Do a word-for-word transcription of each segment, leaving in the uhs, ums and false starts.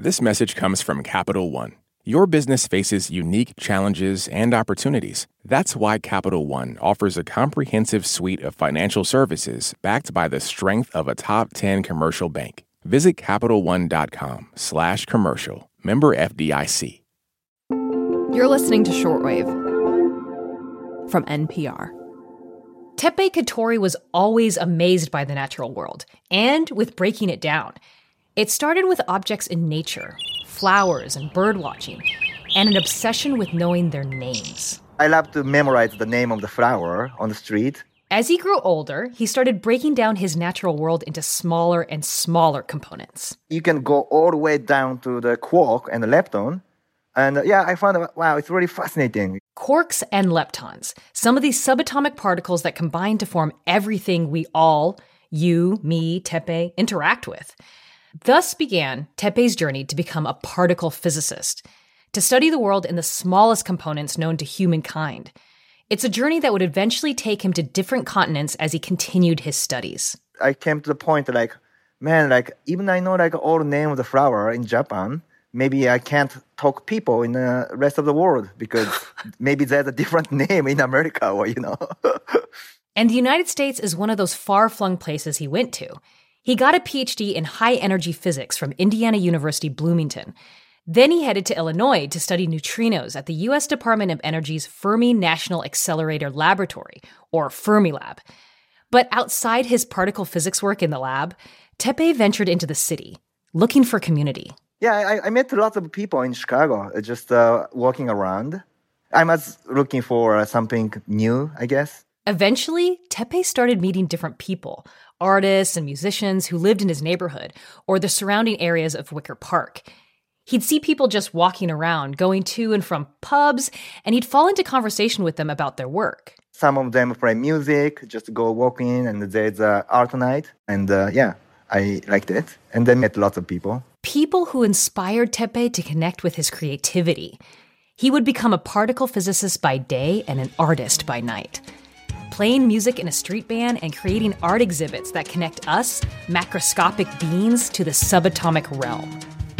This message comes from Capital One. Your business faces unique challenges and opportunities. That's why Capital One offers a comprehensive suite of financial services backed by the strength of a top ten commercial bank. Visit CapitalOne.com slash commercial. Member F D I C. You're listening to Shortwave from N P R. Teppei Katori was always amazed by the natural world, and with breaking it down. It started with objects in nature, flowers and bird watching, and an obsession with knowing their names. I love to memorize the name of the flower on the street. As he grew older, he started breaking down his natural world into smaller and smaller components. You can go all the way down to the quark and the lepton. And uh, yeah, I found, wow, it's really fascinating. Quarks and leptons, some of these subatomic particles that combine to form everything we all, you, me, Teppei, interact with. Thus began Teppei's journey to become a particle physicist, to study the world in the smallest components known to humankind. It's a journey that would eventually take him to different continents as he continued his studies. I came to the point like, man, like even I know like all the name of the flower in Japan, maybe I can't talk people in the rest of the world because maybe there's a different name in America or, you know. And the United States is one of those far-flung places he went to. He got a P H D in high-energy physics from Indiana University Bloomington. Then he headed to Illinois to study neutrinos at the U S Department of Energy's Fermi National Accelerator Laboratory, or Fermilab. But outside his particle physics work in the lab, Teppei ventured into the city, looking for community. Yeah, I, I met lots of people in Chicago, just uh, walking around. I was looking for uh, something new, I guess. Eventually, Teppei started meeting different people, artists and musicians who lived in his neighborhood or the surrounding areas of Wicker Park. He'd see people just walking around, going to and from pubs, and he'd fall into conversation with them about their work. Some of them play music, just go walking, and there's uh, art night. And uh, yeah, I liked it. And then met lots of people. People who inspired Teppei to connect with his creativity. He would become a particle physicist by day and an artist by night, playing music in a street band and creating art exhibits that connect us, macroscopic beings, to the subatomic realm.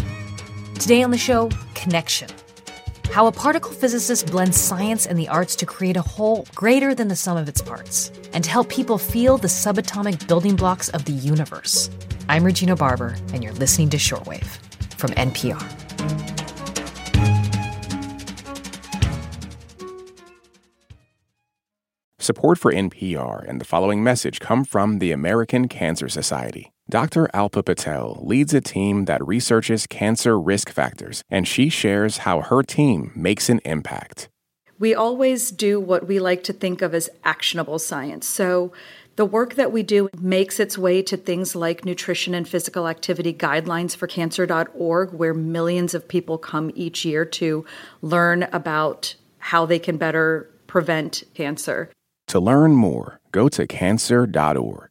Today on the show, Connection. How a particle physicist blends science and the arts to create a whole greater than the sum of its parts, and to help people feel the subatomic building blocks of the universe. I'm Regina Barber, and you're listening to Shortwave from N P R. Support for N P R and the following message come from the American Cancer Society. Doctor Alpa Patel leads a team that researches cancer risk factors, and she shares how her team makes an impact. We always do what we like to think of as actionable science. So the work that we do makes its way to things like nutrition and physical activity guidelines for cancer dot org, where millions of people come each year to learn about how they can better prevent cancer. To learn more, go to cancer dot org.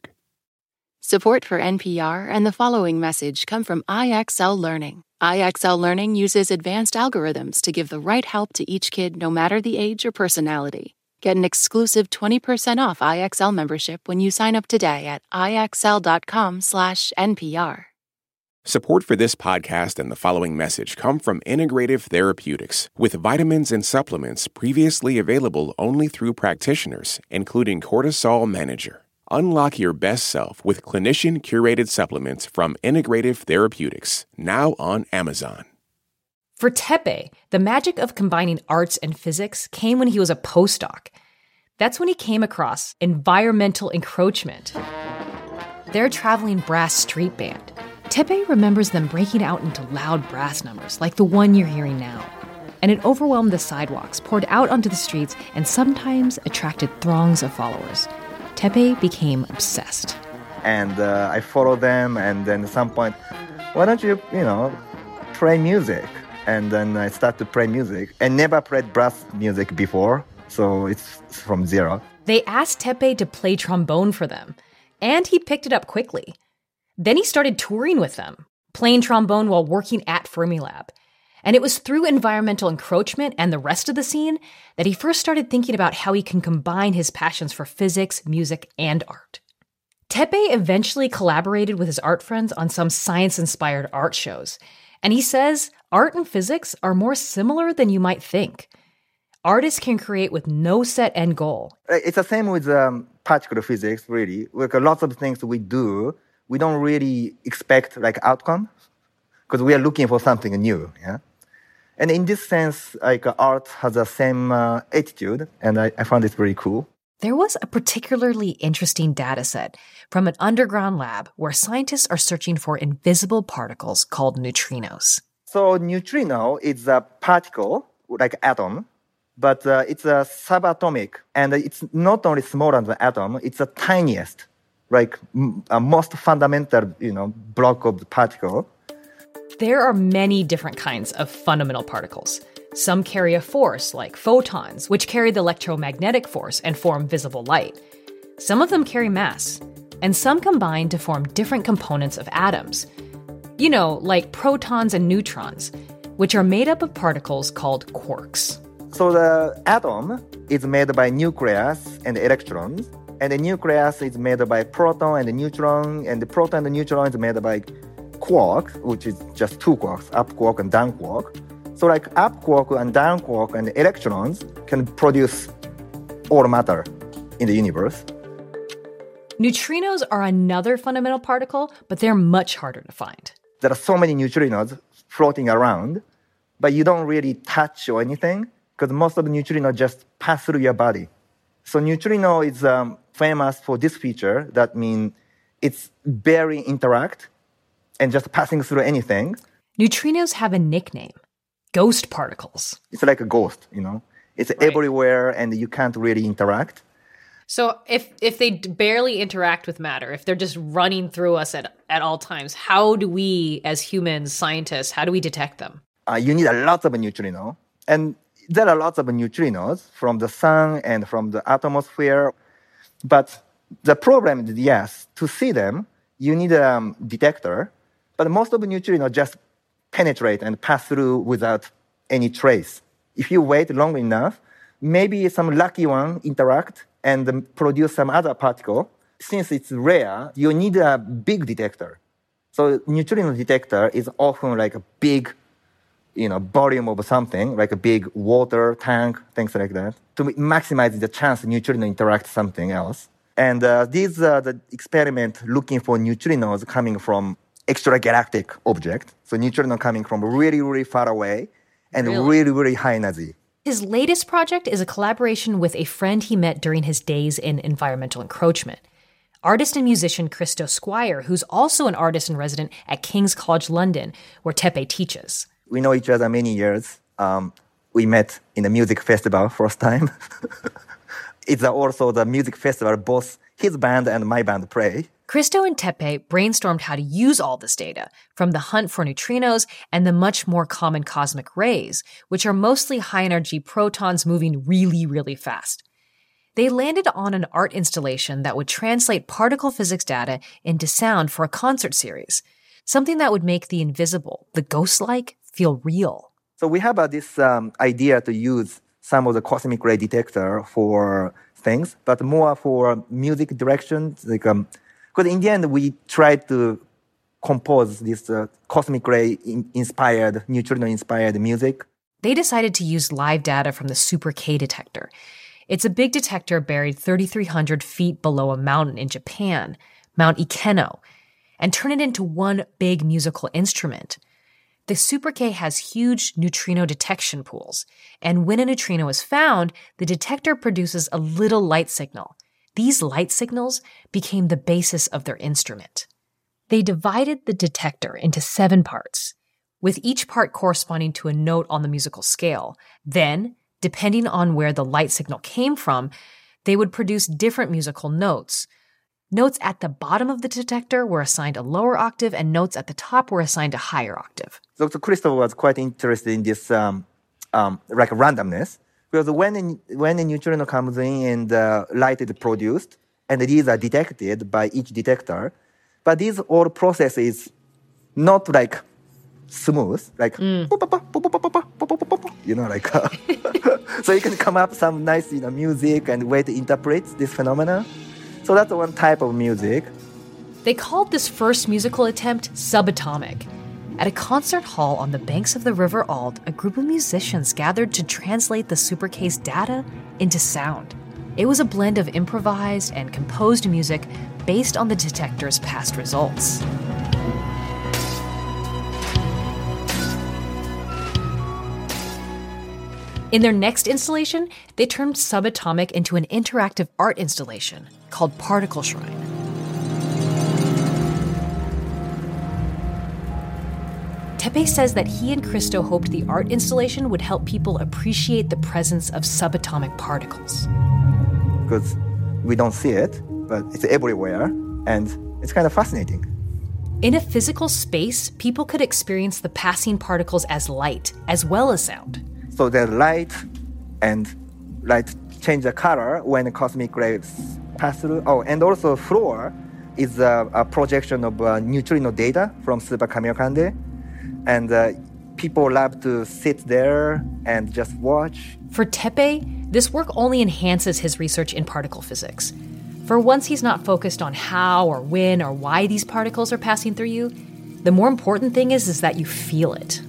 Support for N P R and the following message come from I X L Learning. I X L Learning uses advanced algorithms to give the right help to each kid no matter the age or personality. Get an exclusive twenty percent off I X L membership when you sign up today at ixl.com slash NPR. Support for this podcast and the following message come from Integrative Therapeutics, with vitamins and supplements previously available only through practitioners, including Cortisol Manager. Unlock your best self with clinician-curated supplements from Integrative Therapeutics, now on Amazon. For Teppei, the magic of combining arts and physics came when he was a postdoc. That's when he came across environmental encroachment. Their traveling brass street band. Teppei remembers them breaking out into loud brass numbers, like the one you're hearing now. And it overwhelmed the sidewalks, poured out onto the streets, and sometimes attracted throngs of followers. Teppei became obsessed. And uh, I followed them, and then at some point, why don't you, you know, play music? And then I started to play music. I never played brass music before, so it's from zero. They asked Teppei to play trombone for them, and he picked it up quickly. Then he started touring with them, playing trombone while working at Fermilab. And it was through environmental encroachment and the rest of the scene that he first started thinking about how he can combine his passions for physics, music, and art. Teppei eventually collaborated with his art friends on some science-inspired art shows, And he says art and physics are more similar than you might think. Artists can create with no set end goal. It's the same with um, particle physics, really. Like, lots of things we do, we don't really expect like outcome because we are looking for something new. Yeah, and in this sense, like art has the same uh, attitude, and I, I found it very cool. There was a particularly interesting data set from an underground lab where scientists are searching for invisible particles called neutrinos. So neutrino is a particle, like atom, but uh, it's a subatomic, and it's not only smaller than the atom, it's the tiniest, like m- a most fundamental, you know, block of the particle. There are many different kinds of fundamental particles. Some carry a force, like photons, which carry the electromagnetic force and form visible light. Some of them carry mass, and some combine to form different components of atoms. You know, like protons and neutrons, which are made up of particles called quarks. So the atom is made by nucleus and electrons, and the nucleus is made by proton and neutron, and the proton and the neutron is made by quark, which is just two quarks, up quark and down quark. So like up quark and down quark and electrons can produce all matter in the universe. Neutrinos are another fundamental particle, but they're much harder to find. There are so many neutrinos floating around, but you don't really touch or anything because most of the neutrinos just pass through your body. So neutrino is um, famous for this feature. That means it's barely interact and just passing through anything. Neutrinos have a nickname. Ghost particles. It's like a ghost, you know. It's right. Everywhere and you can't really interact. So if if they barely interact with matter, if they're just running through us at, at all times, how do we as humans, scientists, how do we detect them? Uh, you need a lot of neutrinos. And there are lots of neutrinos from the sun and from the atmosphere. But the problem is, yes, to see them, you need a um, detector. But most of the neutrinos just penetrate and pass through without any trace. If you wait long enough, maybe some lucky one interact and produce some other particle. Since it's rare, you need a big detector. So neutrino detector is often like a big, you know, volume of something, like a big water tank, things like that, to maximize the chance neutrino interact something else. And uh, these are the experiment looking for neutrinos coming from extragalactic object. So neutrino coming from really, really far away and really, really, really high energy. His latest project is a collaboration with a friend he met during his days in environmental encroachment. Artist and musician Christo Squire, who's also an artist in resident at King's College London, where Teppei teaches. We know each other many years. Um, we met in a music festival first time. It's also the music festival both his band and my band play. Christo and Teppei brainstormed how to use all this data, from the hunt for neutrinos and the much more common cosmic rays, which are mostly high-energy protons moving really, really fast. They landed on an art installation that would translate particle physics data into sound for a concert series, something that would make the invisible, the ghost-like, feel real. So we have uh, this um, idea to use some of the cosmic ray detector for things, but more for music direction, like um, because in the end, we tried to compose this uh, cosmic ray-inspired, neutrino-inspired music. They decided to use live data from the Super K detector. It's a big detector buried thirty-three hundred feet below a mountain in Japan, Mount Ikeno, and turn it into one big musical instrument. The Super K has huge neutrino detection pools, and when a neutrino is found, the detector produces a little light signal. These light signals became the basis of their instrument. They divided the detector into seven parts, with each part corresponding to a note on the musical scale. Then, depending on where the light signal came from, they would produce different musical notes. Notes at the bottom of the detector were assigned a lower octave, and notes at the top were assigned a higher octave. So, so Christopher was quite interested in this um, um, like randomness. Because when a, when a neutrino comes in and uh, light is produced, and these are detected by each detector, but this whole process is not like smooth, like, mm. you know, like, uh, so you can come up some nice, you know, music and way to interpret this phenomena. So that's one type of music. They called this first musical attempt subatomic. At a concert hall on the banks of the River Alde, a group of musicians gathered to translate the Supercase data into sound. It was a blend of improvised and composed music based on the detector's past results. In their next installation, they turned subatomic into an interactive art installation called Particle Shrine. Teppei says that he and Christo hoped the art installation would help people appreciate the presence of subatomic particles. Because we don't see it, but it's everywhere, and it's kind of fascinating. In a physical space, people could experience the passing particles as light, as well as sound. So the light and light change the color when the cosmic rays pass through. Oh, and also fluor is a, a projection of uh, neutrino data from Super Kamiokande. And uh, people love to sit there and just watch. For Teppei, this work only enhances his research in particle physics. For once he's not focused on how or when or why these particles are passing through you, the more important thing is, is that you feel it.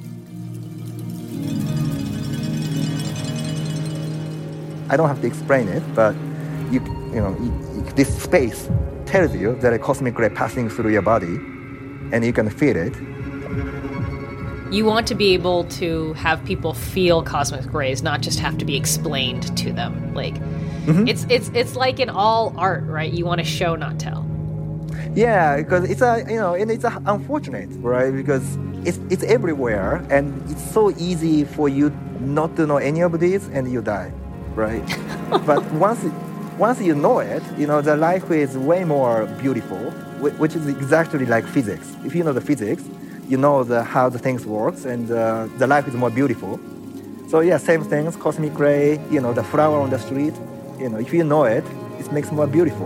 I don't have to explain it, but you, you know, you, this space tells you that a cosmic ray passing through your body, and you can feel it. You want to be able to have people feel cosmic rays, not just have to be explained to them. Like, mm-hmm. it's it's it's like in all art, right? You want to show, not tell. Yeah, because it's a you know, and it's a unfortunate, right? Because it's it's everywhere, and it's so easy for you not to know any of these, and you die. Right, but once once you know it, you know the life is way more beautiful, which is exactly like physics. If you know the physics, you know the how the things works, and uh, the life is more beautiful. So yeah, same things, cosmic ray, you know, the flower on the street. You know, if you know it, it makes it more beautiful.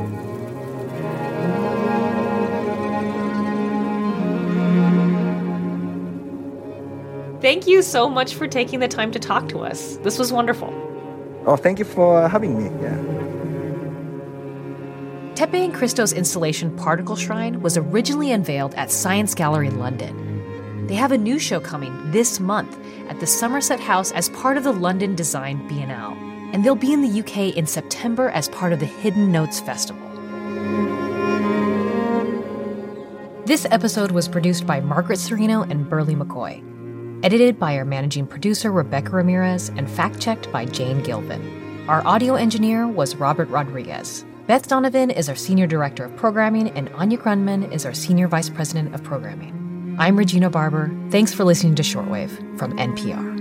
Thank you so much for taking the time to talk to us. This was wonderful. Oh, thank you for having me. Yeah. Teppei and Christo's installation Particle Shrine was originally unveiled at Science Gallery in London. They have a new show coming this month at the Somerset House as part of the London Design Biennale, and they'll be in the U K in September as part of the Hidden Notes Festival. This episode was produced by Margaret Serino and Burley McCoy. Edited by our managing producer, Rebecca Ramirez, and fact-checked by Jane Gilvin. Our audio engineer was Robert Rodriguez. Beth Donovan is our senior director of programming, and Anya Grundman is our senior vice president of programming. I'm Regina Barber. Thanks for listening to Shortwave from N P R.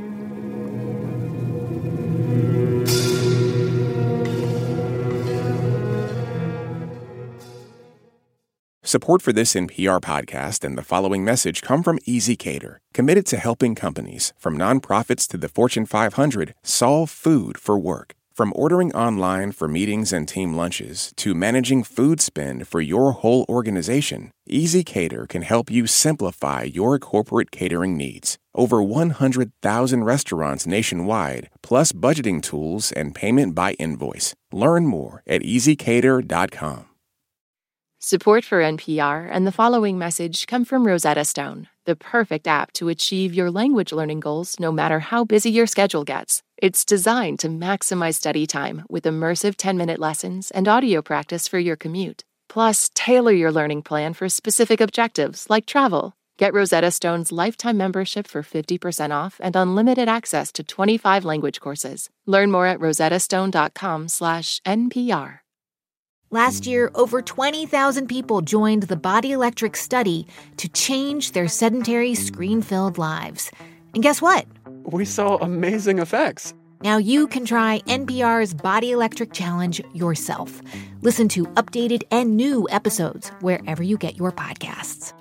Support for this N P R podcast and the following message come from ezCater, committed to helping companies, from nonprofits to the Fortune five hundred, solve food for work. From ordering online for meetings and team lunches to managing food spend for your whole organization, ezCater can help you simplify your corporate catering needs. Over one hundred thousand restaurants nationwide, plus budgeting tools and payment by invoice. Learn more at easy cater dot com. Support for N P R and the following message come from Rosetta Stone, the perfect app to achieve your language learning goals no matter how busy your schedule gets. It's designed to maximize study time with immersive ten-minute lessons and audio practice for your commute. Plus, tailor your learning plan for specific objectives like travel. Get Rosetta Stone's lifetime membership for fifty percent off and unlimited access to twenty-five language courses. Learn more at rosettastone.com slash NPR. Last year, over twenty thousand people joined the Body Electric study to change their sedentary, screen-filled lives. And guess what? We saw amazing effects. Now you can try N P R's Body Electric Challenge yourself. Listen to updated and new episodes wherever you get your podcasts.